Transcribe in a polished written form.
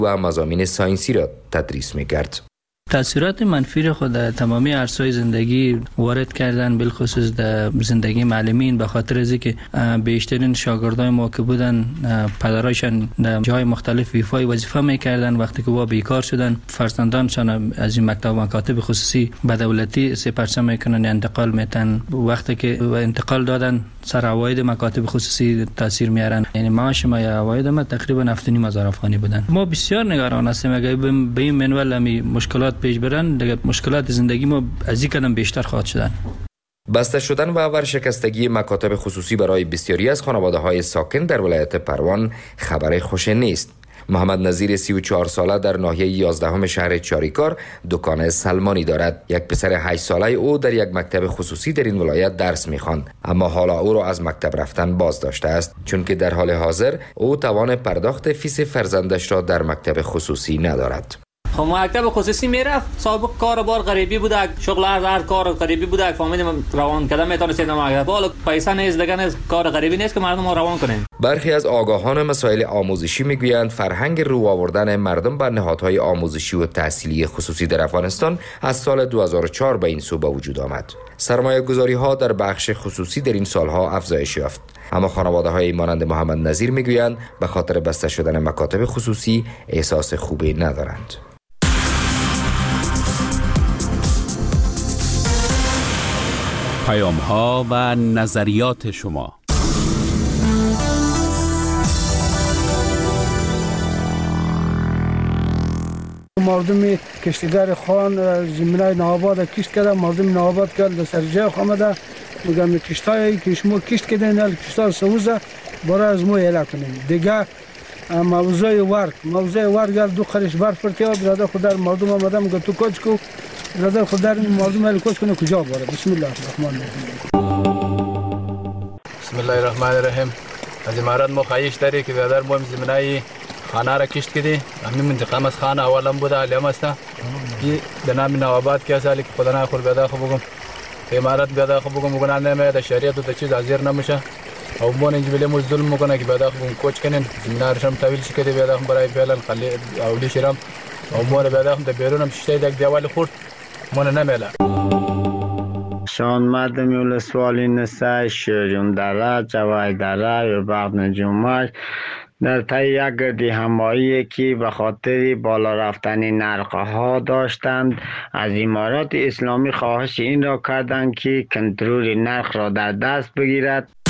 و مضامین ساینسی را تدریس می‌کرد. تأثیرات منفی را خود در تمامی عرصه‌های زندگی وارد کردن، بالخصوص در زندگی معلمین، به خاطر از اینکه بیشترین شاگردای ما که بودن پدرایشان در جای مختلف ایفای وظیفه میکردن، وقتی که بیکار شدن فرزندانشان از این مکاتب خصوصی به دولتی سپرچه میکنن، انتقال میتن. وقتی که انتقال دادن سر عواید مکاتب خصوصی تاثیر میارن. یعنی معاش ما یا عواید ما تقریبا 7,500 افغانی بودن. ما بسیار نگران هستیم اگه به این منوال همی مشکلات پیش برن، دیگه مشکلات زندگی ما از این قدم بیشتر خواهد شدن. بسته شدن و ورشکستگی مکاتب خصوصی برای بسیاری از خانواده‌های ساکن در ولایت پروان خبر خوش نیست. محمد نظیر 34 ساله در ناحیه 11 شهر چاریکار دکان سلمانی دارد. یک پسر 8 ساله او در یک مکتب خصوصی در این ولایت درس می‌خواند، اما حالا او را از مکتب رفتن باز داشته است، چون که در حال حاضر او توان پرداخت فیس فرزندش را در مکتب خصوصی ندارد. خب مکتب خصوصی میرفت، سابق کار بار غریبی بوده، شغل هر کار غریبی بوده، فهمیدیم روان کردن میتونست در مکتب. حالا پیسه نیست، دیگه کار غریبی نیست که مردم رو روان کنیم. برخی از آگاهان مسائل آموزشی میگویند فرهنگ رو آوردن مردم به نهادهای آموزشی و تحصیلی خصوصی در افغانستان از سال 2004 به این سو به وجود آمد. سرمایه‌گذاری ها در بخش خصوصی در این سالها افزایش یافت، اما خانواده‌های مانند محمد نظیر میگویند به خاطر بسته شدن مکاتب خصوصی احساس خوبی ندارند. پیام‌ها و نظریات شما. مردم کشتیگر خان زمینای نوآباد کشت کرده، مردم نوآباد کرد در سر جای آمده میگم کشتایی که شما کشت کردین کشتا سوزه برای از مو اعلام کنیم دیگه. موضوع ورگ دو خرش برف پرتیا برادر خود در مردم آمده میگه تو کوچ کو برادر خود در مردم علی کوچ کنه کجا باره. بسم الله الرحمن الرحیم. بسم الله الرحمن الرحیم. از امارات ما خواهش داری که برادر ما زمینای خانه را کشت کردی. همین منطقه از خانه اولم بوده علیم است. این به نام نوآباد که سالی که خدا نخور بیاد خو بگم امارات بیاد خو بگم بگن نمیاد شریعت و چیز ازیر نمیشه. او مون اینج بله مز ظلم میکنه که بیاد خو کوچ کنن زمینارشم طویل شکه بیاد خو برای فعلا خلی اولی شرم او مون بیاد خو بیرونم شته یک دیوال خورد مون نمیله. شان مردم ولسوالی نساش جون دره جوای دره و بعد نجومش در طی یک گردی همایی که به خاطر بالا رفتن نرخ‌ها داشتند، از امارات اسلامی خواهش این را کردند که کنترل نرخ را در دست بگیرد.